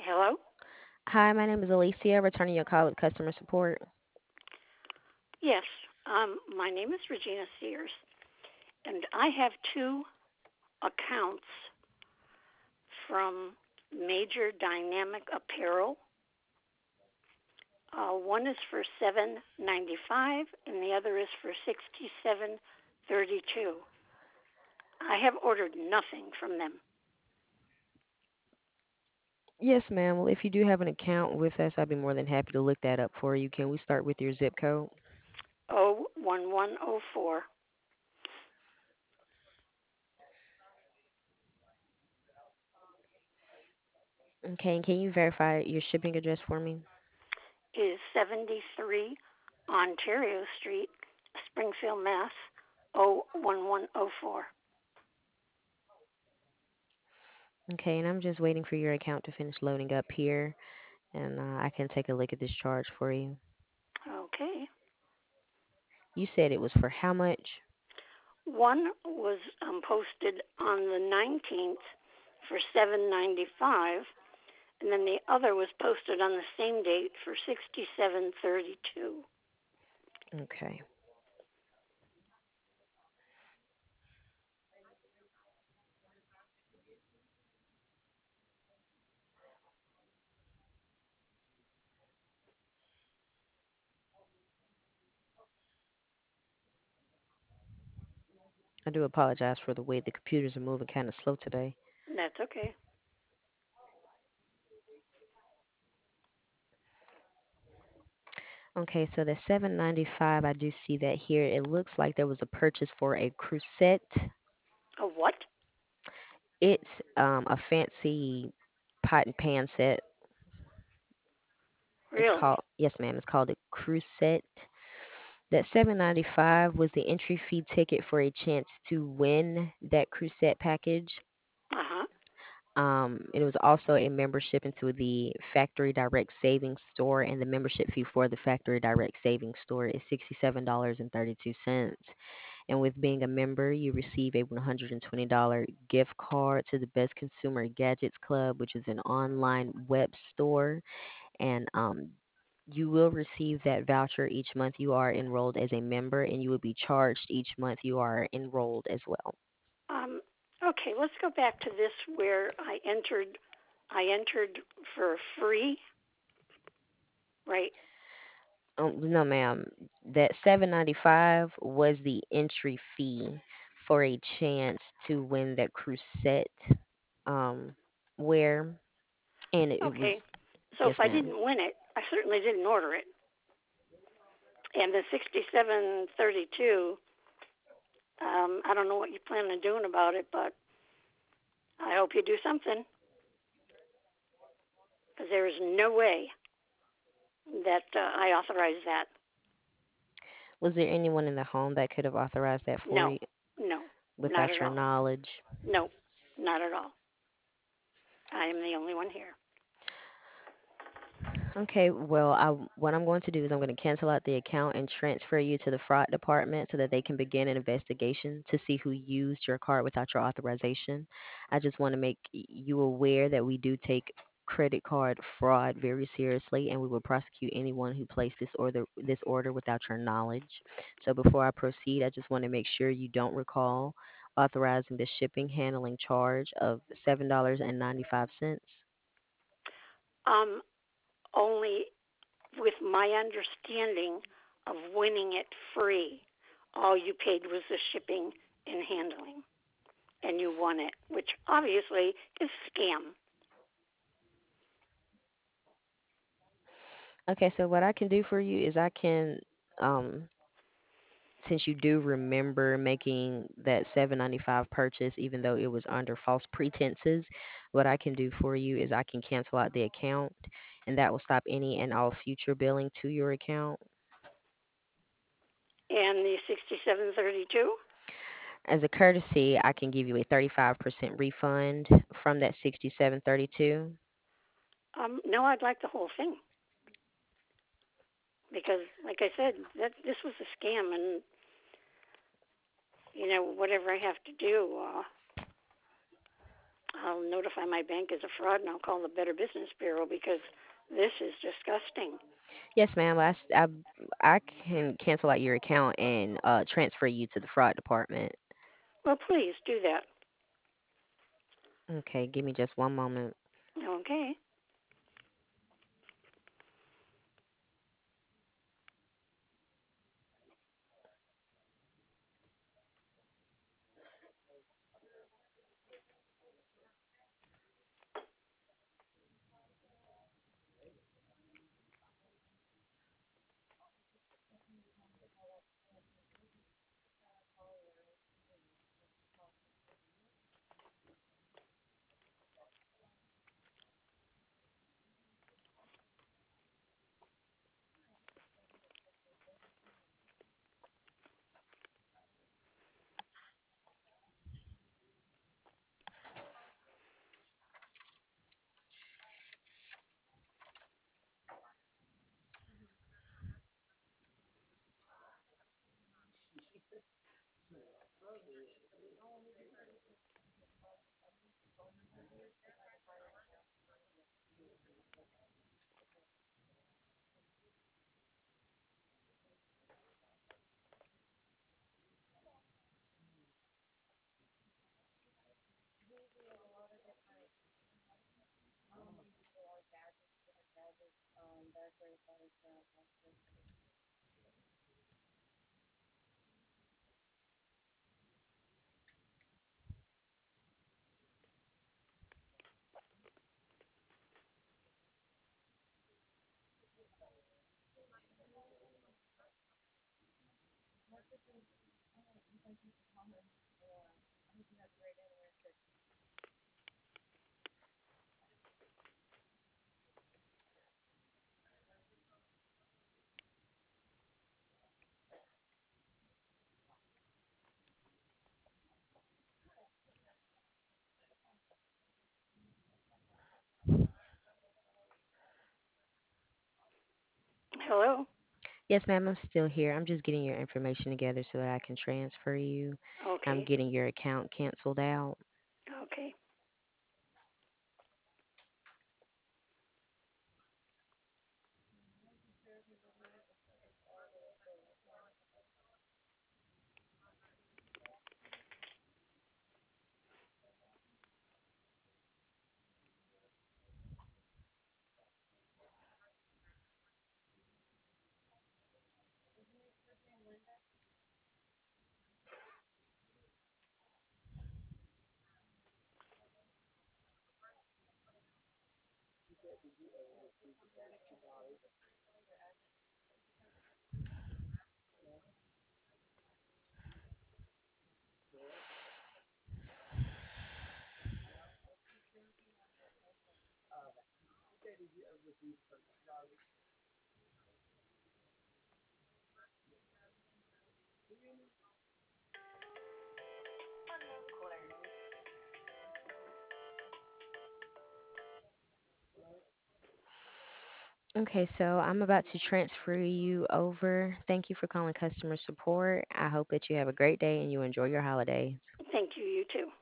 Hello? Hi, my name is Alicia, returning your call with customer support. Yes. My name is Regina Sears, and I have two accounts from Major Dynamic Apparel. One is for $7.95, and the other is for $67.32. I have ordered nothing from them. Yes, ma'am. Well, if you do have an account with us, I'd be more than happy to look that up for you. Can we start with your zip code? 01104. Okay, and can you verify your shipping address for me? Is 73 Ontario Street, Springfield, Mass. 01104. Okay, and I'm just waiting for your account to finish loading up here, and I can take a look at this charge for you. Okay. You said it was for how much? One was posted on the 19th for 7.95, and then the other was posted on the same date for 67.32. Okay. I do apologize for the way the computers are moving kind of slow today. That's okay. Okay, so the 7.95, I do see that here. It looks like there was a purchase for a Crusette. A what? It's a fancy pot and pan set. It's Really? called yes, ma'am. It's called a cruise set. That 7.95 was the entry fee ticket for a chance to win that cruise set package. Uh huh. It was also a membership into the Factory Direct Savings Store, and the membership fee for the Factory Direct Savings Store is $67.32. And with being a member, you receive a $120 gift card to the Best Consumer Gadgets Club, which is an online web store. And you will receive that voucher each month you are enrolled as a member, and you will be charged each month you are enrolled as well. Um. Okay. Let's go back to this where I entered. I entered for free, right? No, ma'am. That 7.95 was the entry fee for a chance to win that Crusette um wear, and it Okay. was So if yes, I ma'am. didn't win it, I certainly didn't order it. And the 67.32. I don't know what you plan on doing about it, but I hope you do something because there is no way that I authorize that. Was there anyone in the home that could have authorized that for No, you no, not without at your all. knowledge? No, not at all. I am the only one here. Okay, well, what I'm going to do is I'm going to cancel out the account and transfer you to the fraud department so that they can begin an investigation to see who used your card without your authorization. I just want to make you aware that we do take credit card fraud very seriously, and we will prosecute anyone who placed this order without your knowledge. So before I proceed, I just want to make sure you don't recall authorizing the shipping handling charge of $7.95. Um, Only with my understanding of winning it free, all you paid was the shipping and handling, and you won it, which obviously is a scam. Okay, so what I can do for you is I can, um, since you do remember making that 7.95 purchase, even though it was under false pretenses, what I can do for you is I can cancel out the account, and that will stop any and all future billing to your account. And the 67.32. As a courtesy, I can give you a 35% refund from that 67.32. No, I'd like the whole thing because, like I said, that this was a scam, and whatever I have to do, I'll notify my bank as a fraud and I'll call the Better Business Bureau because this is disgusting. Yes, ma'am. I can cancel out your account and transfer you to the fraud department. Well, please do that. Okay, give me just one moment. Okay. Hello. Yes, ma'am. I'm still here. I'm just getting your information together so that I can transfer you. I'm Okay. getting your account canceled out. Okay. Okay, so I'm about to transfer you over. Thank you for calling customer support. I hope that you have a great day and you enjoy your holidays. Thank you. You too.